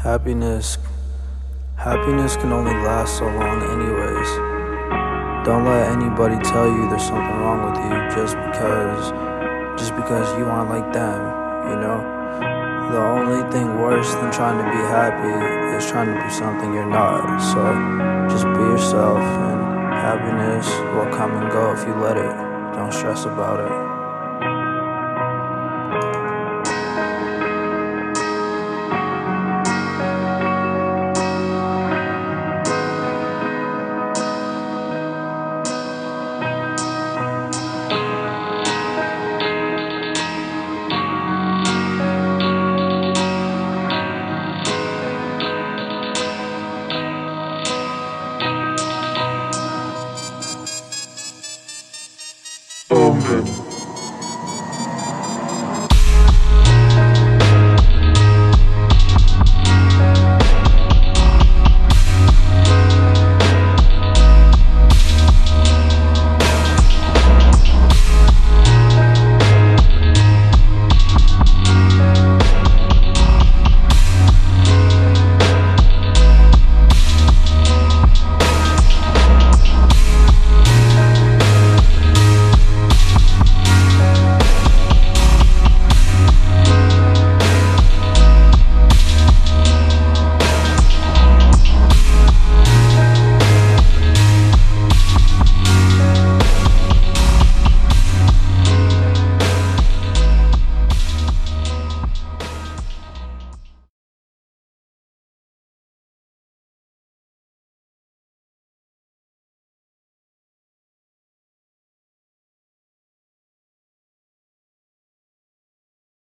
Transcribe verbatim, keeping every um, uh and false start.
Happiness, happiness can only last so long anyways. Don't let anybody tell you there's something wrong with you just because, just because you aren't like them, you know? The only thing worse than trying to be happy is trying to be something you're not. So just be yourself, and happiness will come and go if you let it. Don't stress about it.